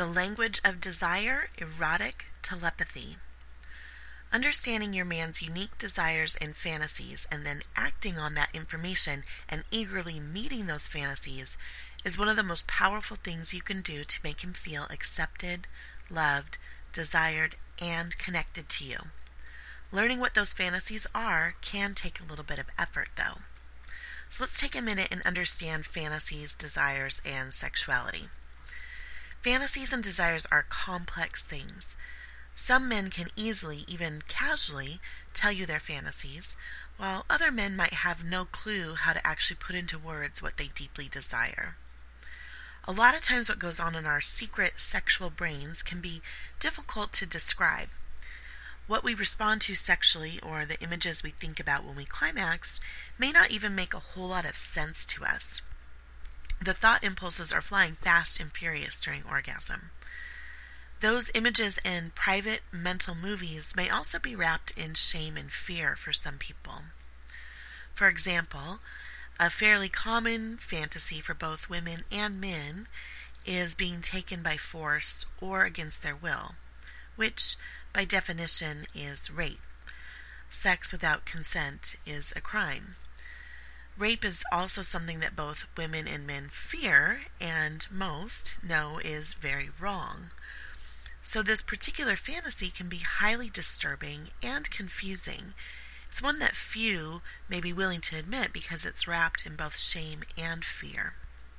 The language of desire, erotic telepathy. Understanding your man's unique desires and fantasies and then acting on that information and eagerly meeting those fantasies is one of the most powerful things you can do to make him feel accepted, loved, desired, and connected to you. Learning what those fantasies are can take a little bit of effort, though. So let's take a minute and understand fantasies, desires, and sexuality. Fantasies and desires are complex things. Some men can easily, even casually, tell you their fantasies, while other men might have no clue how to actually put into words what they deeply desire. A lot of times what goes on in our secret sexual brains can be difficult to describe. What we respond to sexually or the images we think about when we climax may not even make a whole lot of sense to us. The thought impulses are flying fast and furious during orgasm. Those images in private mental movies may also be wrapped in shame and fear for some people. For example, a fairly common fantasy for both women and men is being taken by force or against their will, which by definition is rape. Sex without consent is a crime. Rape is also something that both women and men fear and most know is very wrong. So this particular fantasy can be highly disturbing and confusing. It's one that few may be willing to admit because it's wrapped in both shame and fear.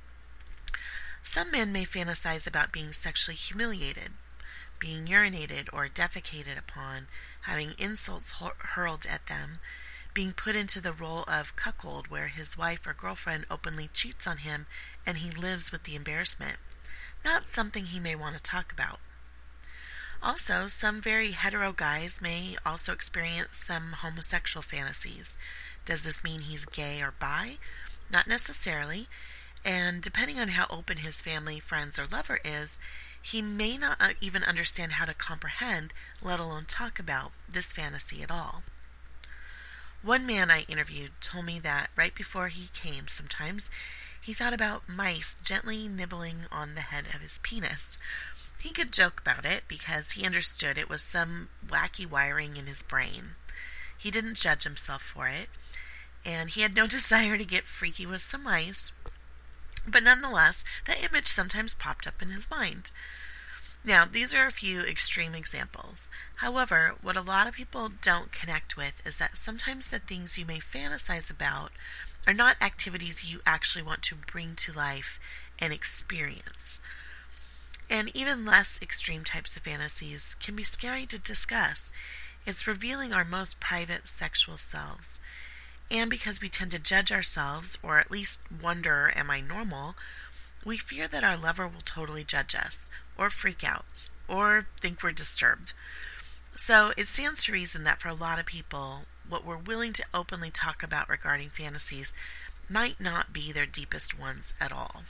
Some men may fantasize about being sexually humiliated, being urinated or defecated upon, having insults hurled at them, being put into the role of cuckold where his wife or girlfriend openly cheats on him and he lives with the embarrassment. Not something he may want to talk about. Also, some very hetero guys may also experience some homosexual fantasies. Does this mean he's gay or bi? Not necessarily, and depending on how open his family, friends, or lover is, he may not even understand how to comprehend, let alone talk about, this fantasy at all. One man I interviewed told me that right before he came sometimes, he thought about mice gently nibbling on the head of his penis. He could joke about it because he understood it was some wacky wiring in his brain. He didn't judge himself for it, and he had no desire to get freaky with some mice, but nonetheless, that image sometimes popped up in his mind. Now, these are a few extreme examples. However, what a lot of people don't connect with is that sometimes the things you may fantasize about are not activities you actually want to bring to life and experience. And even less extreme types of fantasies can be scary to discuss. It's revealing our most private sexual selves. And because we tend to judge ourselves, or at least wonder, am I normal, we fear that our lover will totally judge us, or freak out, or think we're disturbed. So it stands to reason that for a lot of people, what we're willing to openly talk about regarding fantasies might not be their deepest ones at all.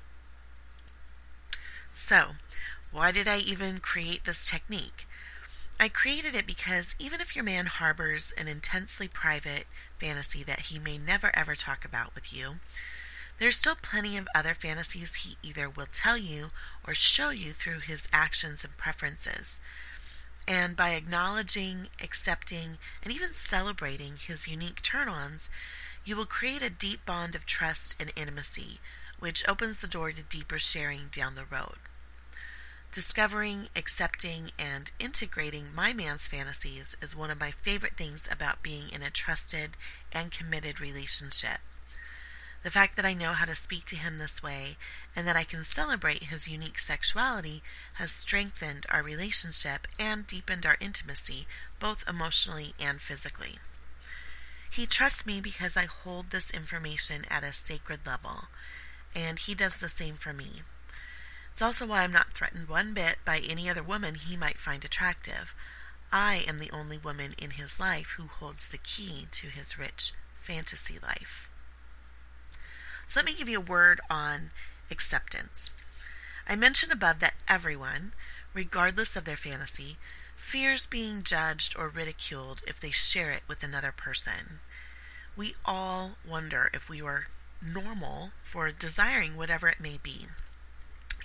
So, why did I even create this technique? I created it because even if your man harbors an intensely private fantasy that he may never ever talk about with you, there's still plenty of other fantasies he either will tell you or show you through his actions and preferences. And by acknowledging, accepting, and even celebrating his unique turn-ons, you will create a deep bond of trust and intimacy, which opens the door to deeper sharing down the road. Discovering, accepting, and integrating my man's fantasies is one of my favorite things about being in a trusted and committed relationship. The fact that I know how to speak to him this way and that I can celebrate his unique sexuality has strengthened our relationship and deepened our intimacy, both emotionally and physically. He trusts me because I hold this information at a sacred level, and he does the same for me. It's also why I'm not threatened one bit by any other woman he might find attractive. I am the only woman in his life who holds the key to his rich fantasy life. So let me give you a word on acceptance. I mentioned above that everyone, regardless of their fantasy, fears being judged or ridiculed if they share it with another person. We all wonder if we were normal for desiring whatever it may be.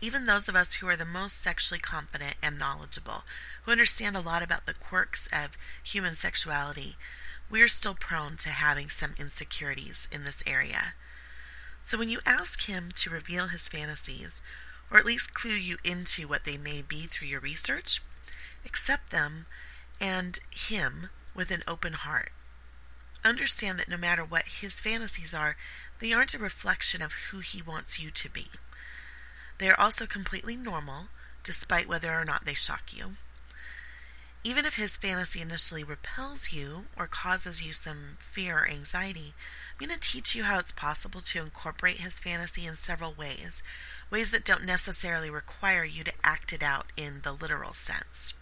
even those of us who are the most sexually confident and knowledgeable, who understand a lot about the quirks of human sexuality, we are still prone to having some insecurities in this area. So when you ask him to reveal his fantasies, or at least clue you into what they may be through your research, accept them and him with an open heart. Understand that no matter what his fantasies are, they aren't a reflection of who he wants you to be. They are also completely normal, despite whether or not they shock you. Even if his fantasy initially repels you or causes you some fear or anxiety, I'm going to teach you how it's possible to incorporate his fantasy in several ways that don't necessarily require you to act it out in the literal sense.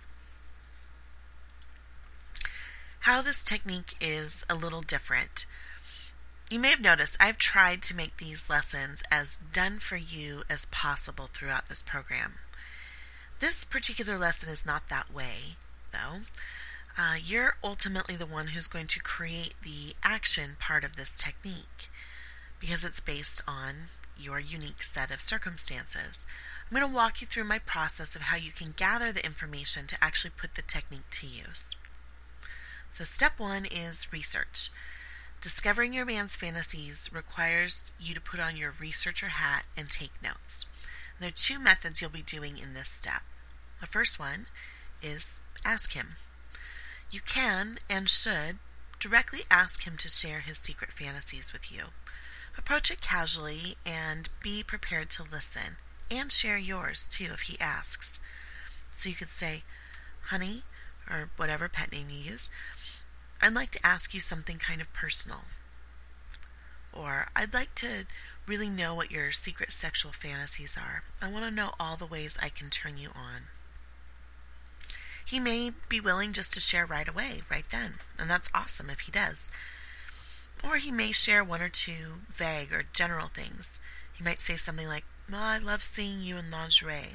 How this technique is a little different. You may have noticed I've tried to make these lessons as done for you as possible throughout this program. This particular lesson is not that way, though. You're ultimately the one who's going to create the action part of this technique because it's based on your unique set of circumstances. I'm going to walk you through my process of how you can gather the information to actually put the technique to use. So step 1 is research. Discovering your man's fantasies requires you to put on your researcher hat and take notes. And there are 2 methods you'll be doing in this step. The first one is ask him. You can and should directly ask him to share his secret fantasies with you. Approach it casually and be prepared to listen and share yours too if he asks. So you could say, honey, or whatever pet name you use, I'd like to ask you something kind of personal. Or, I'd like to really know what your secret sexual fantasies are. I want to know all the ways I can turn you on. He may be willing just to share right away, right then, and that's awesome if he does. Or he may share 1 or 2 vague or general things. He might say something like, I love seeing you in lingerie.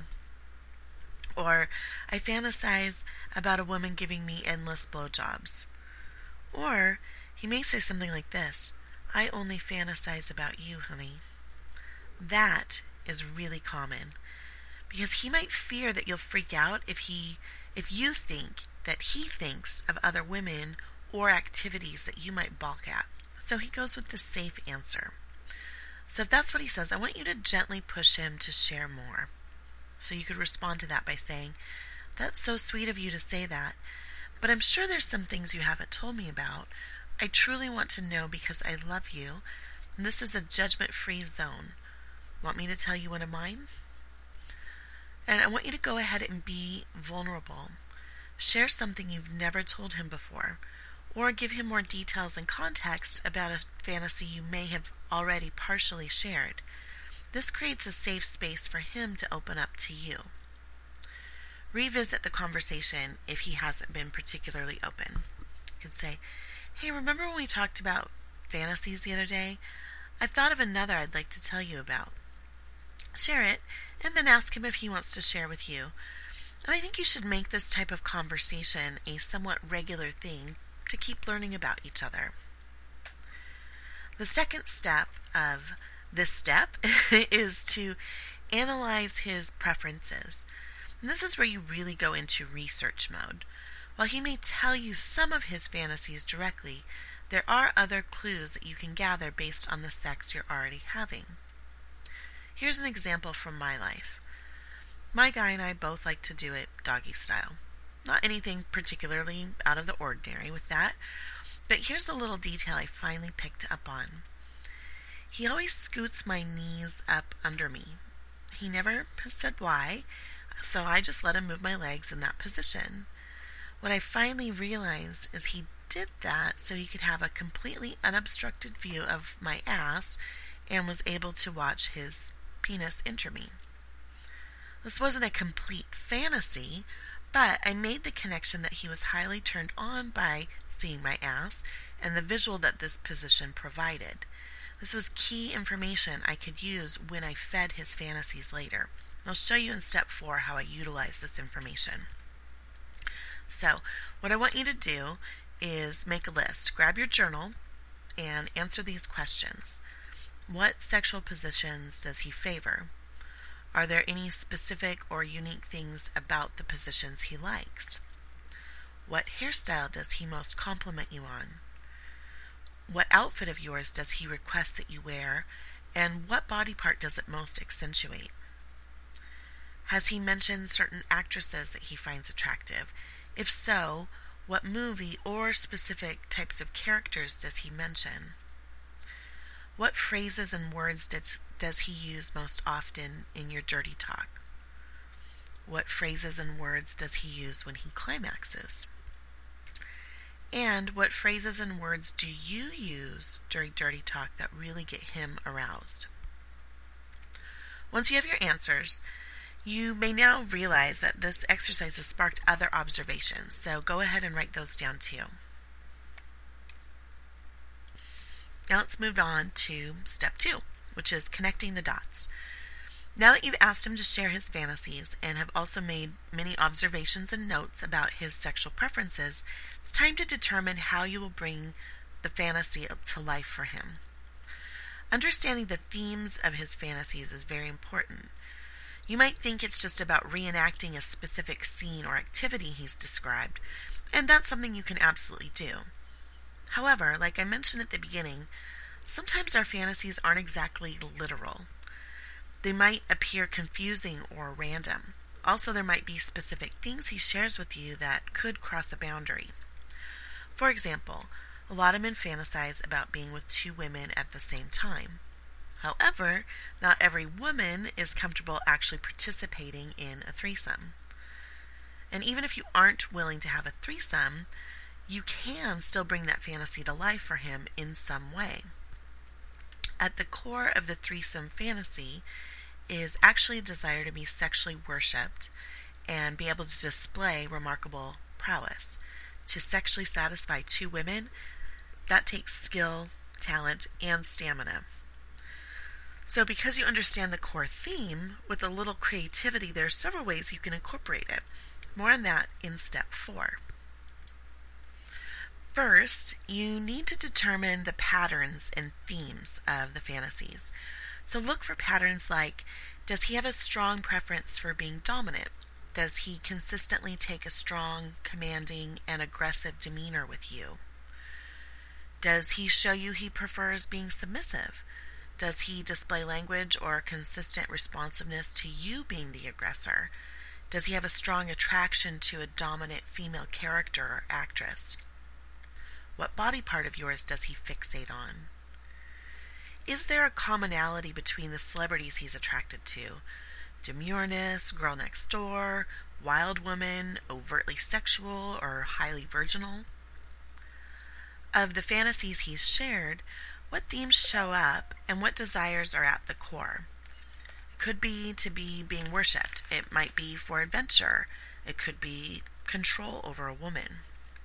Or, I fantasize about a woman giving me endless blowjobs. Or he may say something like this, I only fantasize about you, honey. That is really common because he might fear that you'll freak out if you think that he thinks of other women or activities that you might balk at. So he goes with the safe answer. So if that's what he says, I want you to gently push him to share more. So you could respond to that by saying, that's so sweet of you to say that, but I'm sure there's some things you haven't told me about. I truly want to know because I love you, and this is a judgment-free zone. Want me to tell you one of mine? And I want you to go ahead and be vulnerable. Share something you've never told him before, or give him more details and context about a fantasy you may have already partially shared. This creates a safe space for him to open up to you. Revisit the conversation if he hasn't been particularly open. You could say, hey, remember when we talked about fantasies the other day? I've thought of another I'd like to tell you about. Share it, and then ask him if he wants to share with you. And I think you should make this type of conversation a somewhat regular thing to keep learning about each other. The second step of this step is to analyze his preferences. And this is where you really go into research mode. While he may tell you some of his fantasies directly, there are other clues that you can gather based on the sex you're already having. Here's an example from my life. My guy and I both like to do it doggy style. Not anything particularly out of the ordinary with that, but here's a little detail I finally picked up on. He always scoots my knees up under me. He never has said why, so I just let him move my legs in that position. What I finally realized is he did that so he could have a completely unobstructed view of my ass and was able to watch his penis enter me. This wasn't a complete fantasy, but I made the connection that he was highly turned on by seeing my ass and the visual that this position provided. This was key information I could use when I fed his fantasies later. I'll show you in step 4 how I utilize this information. So, what I want you to do is make a list. Grab your journal and answer these questions. What sexual positions does he favor? Are there any specific or unique things about the positions he likes? What hairstyle does he most compliment you on? What outfit of yours does he request that you wear, and what body part does it most accentuate? Has he mentioned certain actresses that he finds attractive? If so, what movie or specific types of characters does he mention? What phrases and words does he use most often in your dirty talk? What phrases and words does he use when he climaxes? And what phrases and words do you use during dirty talk that really get him aroused? Once you have your answers, you may now realize that this exercise has sparked other observations, so go ahead and write those down too. Now let's move on to step 2, which is connecting the dots. Now that you've asked him to share his fantasies and have also made many observations and notes about his sexual preferences, it's time to determine how you will bring the fantasy to life for him. Understanding the themes of his fantasies is very important. You might think it's just about reenacting a specific scene or activity he's described, and that's something you can absolutely do. However, like I mentioned at the beginning, sometimes our fantasies aren't exactly literal. They might appear confusing or random. Also, there might be specific things he shares with you that could cross a boundary. For example, a lot of men fantasize about being with 2 women at the same time. However, not every woman is comfortable actually participating in a threesome. And even if you aren't willing to have a threesome, you can still bring that fantasy to life for him in some way. At the core of the threesome fantasy is actually a desire to be sexually worshipped and be able to display remarkable prowess. To sexually satisfy 2 women, that takes skill, talent, and stamina. So because you understand the core theme, with a little creativity, there are several ways you can incorporate it. More on that in step 4. First, you need to determine the patterns and themes of the fantasies. So look for patterns like, does he have a strong preference for being dominant? Does he consistently take a strong, commanding, and aggressive demeanor with you? Does he show you he prefers being submissive? Does he display language or consistent responsiveness to you being the aggressor? Does he have a strong attraction to a dominant female character or actress? What body part of yours does he fixate on? Is there a commonality between the celebrities he's attracted to? Demureness, girl next door, wild woman, overtly sexual, or highly virginal? Of the fantasies he's shared, what themes show up and what desires are at the core? It could be to be being worshipped. It might be for adventure. It could be control over a woman.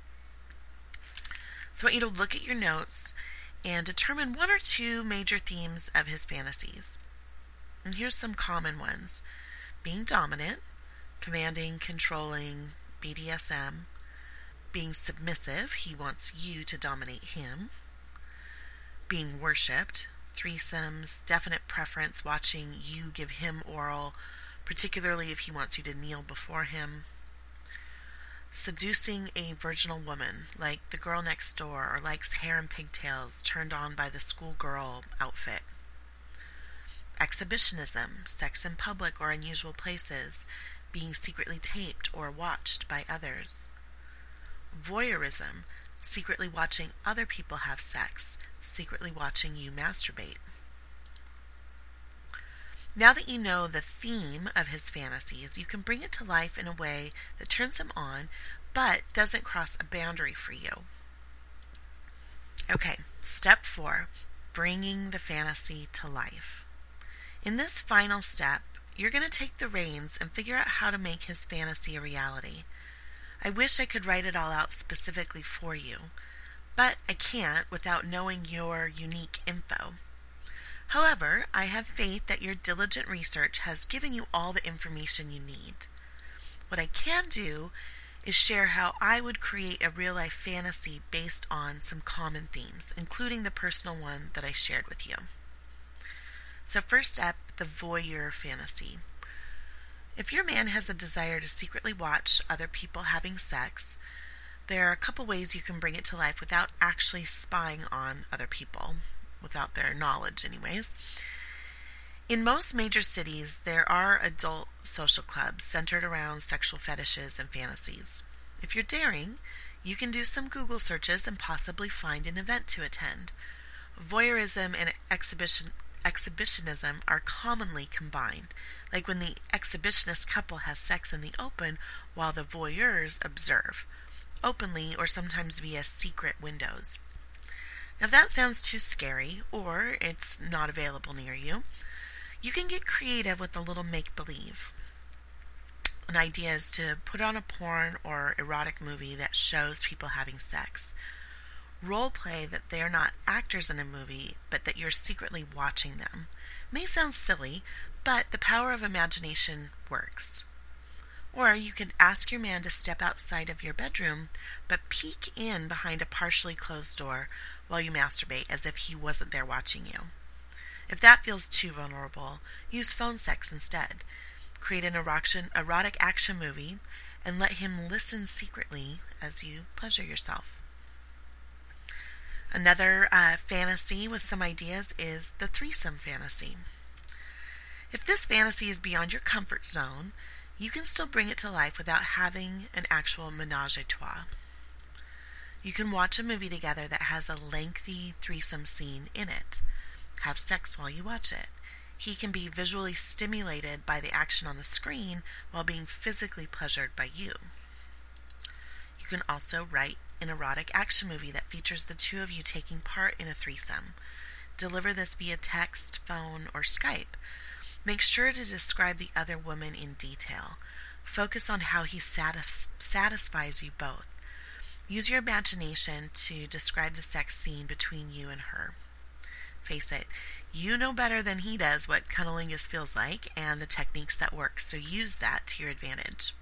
So I want you to look at your notes and determine 1 or 2 major themes of his fantasies. And here's some common ones. Being dominant, commanding, controlling, BDSM. Being submissive, he wants you to dominate him. Being worshipped, threesomes, definite preference, watching you give him oral, particularly if he wants you to kneel before him. Seducing a virginal woman, like the girl next door, or likes hair and pigtails, turned on by the schoolgirl outfit. Exhibitionism, sex in public or unusual places, being secretly taped or watched by others. Voyeurism, secretly watching other people have sex, secretly watching you masturbate. Now that you know the theme of his fantasies, you can bring it to life in a way that turns him on, but doesn't cross a boundary for you. Okay, step 4, bringing the fantasy to life. In this final step, you're going to take the reins and figure out how to make his fantasy a reality. I wish I could write it all out specifically for you, but I can't without knowing your unique info. However, I have faith that your diligent research has given you all the information you need. What I can do is share how I would create a real-life fantasy based on some common themes, including the personal one that I shared with you. So first up, the voyeur fantasy. If your man has a desire to secretly watch other people having sex, there are a couple ways you can bring it to life without actually spying on other people, without their knowledge anyways. In most major cities, there are adult social clubs centered around sexual fetishes and fantasies. If you're daring, you can do some Google searches and possibly find an event to attend. Voyeurism and exhibitionism are commonly combined, like when the exhibitionist couple has sex in the open while the voyeurs observe, openly or sometimes via secret windows. Now, if that sounds too scary, or it's not available near you, you can get creative with a little make-believe. An idea is to put on a porn or erotic movie that shows people having sex. Role play that they are not actors in a movie, but that you're secretly watching them. It may sound silly, but the power of imagination works. Or you could ask your man to step outside of your bedroom, but peek in behind a partially closed door while you masturbate as if he wasn't there watching you. If that feels too vulnerable, use phone sex instead. Create an erotic action movie and let him listen secretly as you pleasure yourself. Another fantasy with some ideas is the threesome fantasy. If this fantasy is beyond your comfort zone, you can still bring it to life without having an actual menage a trois. You can watch a movie together that has a lengthy threesome scene in it. Have sex while you watch it. He can be visually stimulated by the action on the screen while being physically pleasured by you. You can also write an erotic action movie that features the two of you taking part in a threesome. Deliver this via text, phone, or Skype. Make sure to describe the other woman in detail. Focus on how he satisfies you both. Use your imagination to describe the sex scene between you and her. Face it, you know better than he does what cunnilingus feels like and the techniques that work, so use that to your advantage.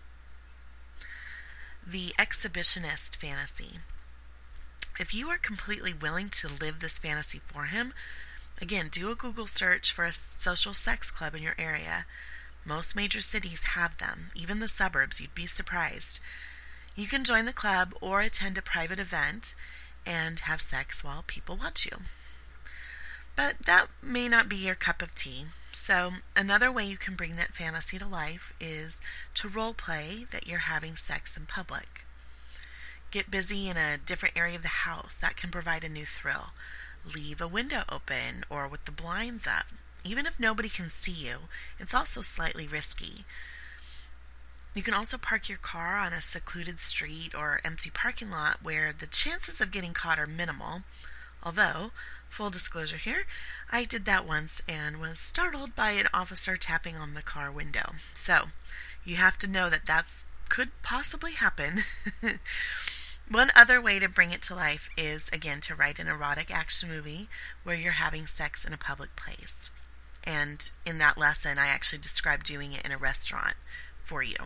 The exhibitionist fantasy. If you are completely willing to live this fantasy for him, again, do a Google search for a social sex club in your area. Most major cities have them, even the suburbs, you'd be surprised. You can join the club or attend a private event and have sex while people watch you. But that may not be your cup of tea. So another way you can bring that fantasy to life is to role play that you're having sex in public. Get busy in a different area of the house. That can provide a new thrill. Leave a window open or with the blinds up. Even if nobody can see you, it's also slightly risky. You can also park your car on a secluded street or empty parking lot where the chances of getting caught are minimal. Although, full disclosure here, I did that once and was startled by an officer tapping on the car window. So, you have to know that could possibly happen. One other way to bring it to life is, again, to write an erotic action movie where you're having sex in a public place. And in that lesson, I actually described doing it in a restaurant for you.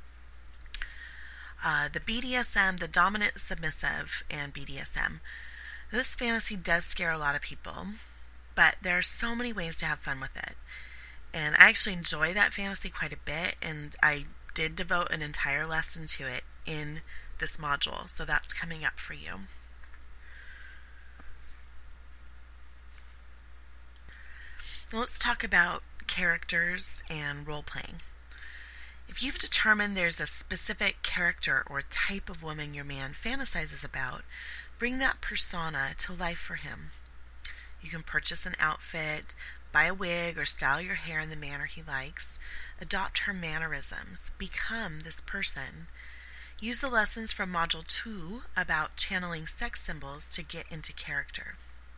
The BDSM, the dominant, submissive, and BDSM. This fantasy does scare a lot of people, but there are so many ways to have fun with it. And I actually enjoy that fantasy quite a bit, and I did devote an entire lesson to it in this module, so that's coming up for you. Now let's talk about characters and role-playing. If you've determined there's a specific character or type of woman your man fantasizes about, bring that persona to life for him. You can purchase an outfit, buy a wig, or style your hair in the manner he likes. Adopt her mannerisms. Become this person. Use the lessons from Module 2 about channeling sex symbols to get into character.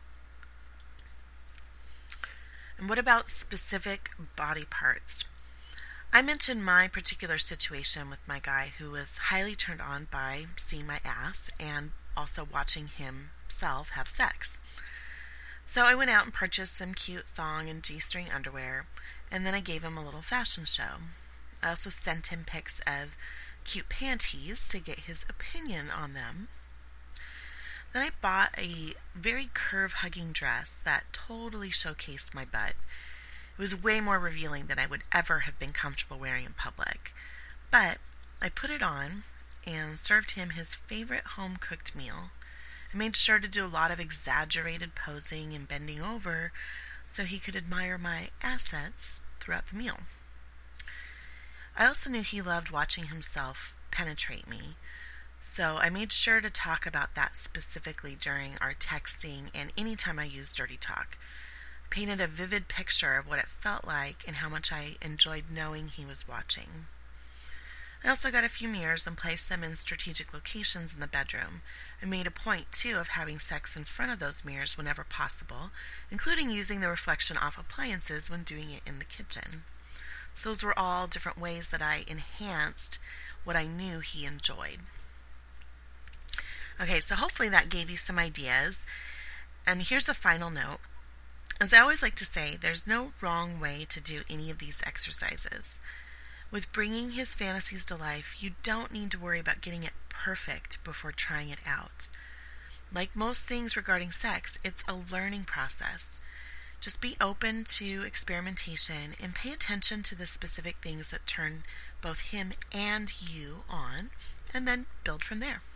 And what about specific body parts? I mentioned my particular situation with my guy who was highly turned on by seeing my ass and also watching himself have sex. So I went out and purchased some cute thong and G-string underwear, and then I gave him a little fashion show. I also sent him pics of cute panties to get his opinion on them. Then I bought a very curve-hugging dress that totally showcased my butt. It was way more revealing than I would ever have been comfortable wearing in public. But I put it on and served him his favorite home-cooked meal. I made sure to do a lot of exaggerated posing and bending over so he could admire my assets throughout the meal. I also knew he loved watching himself penetrate me, so I made sure to talk about that specifically during our texting and any time I used dirty talk. Painted a vivid picture of what it felt like and how much I enjoyed knowing he was watching. I also got a few mirrors and placed them in strategic locations in the bedroom. I made a point, too, of having sex in front of those mirrors whenever possible, including using the reflection off appliances when doing it in the kitchen. So those were all different ways that I enhanced what I knew he enjoyed. Okay, so hopefully that gave you some ideas. And here's a final note. As I always like to say, there's no wrong way to do any of these exercises. With bringing his fantasies to life, you don't need to worry about getting it perfect before trying it out. Like most things regarding sex, it's a learning process. Just be open to experimentation and pay attention to the specific things that turn both him and you on, and then build from there.